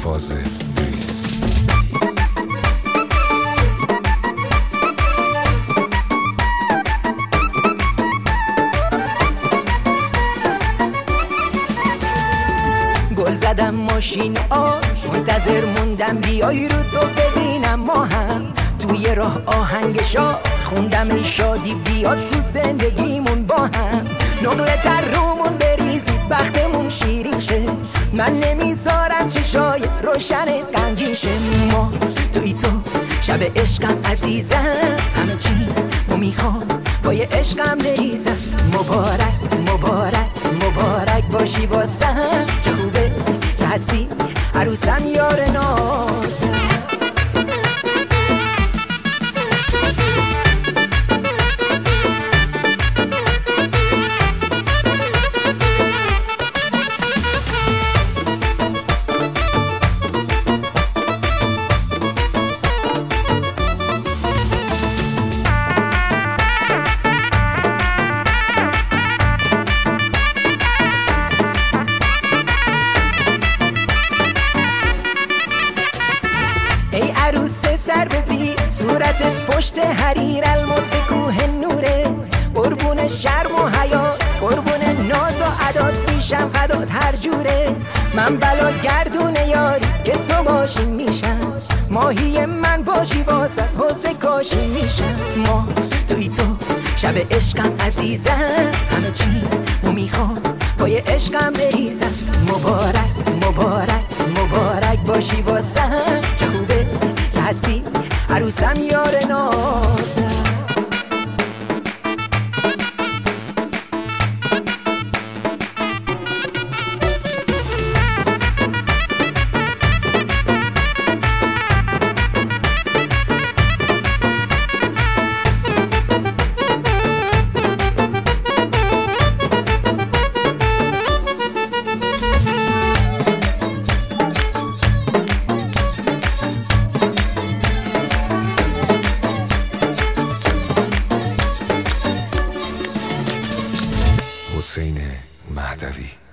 فاضل دریس. گل زدم ماشین منتظر موندم بیای رو تو ببینم ما هم توی راه آهنگ شاد خوندم ای شادی بیاد تو زندگیمون با هم نقل تر رومون بریزید بختمون شیرین شه من نمیذارم چشای روشنت غمگین شه ما توی تو شب عشقم عزیزم همه چی رو میخوام پای عشقم بریزم مبارک مبارک مبارک باشی واسم چه خوبه که هستی عروسم یار نازم. ای عروس سر بزیر صورتت پشت حریر الماس کوه نوره قربون شرم و حیات قربون ناز و عداد میشم فدات هر جوره من بلا گردون یاری که تو باشی میشم ماهی من باشی واسط حوض کاشی میشم ما توی تو شب عشقم عزیزم همه چی رو میخوام پای عشقم بریزم مبارک مبارک مبارک باشی واسم چه خوبه که هستی عروسم یار نازم. حسین مهدوی.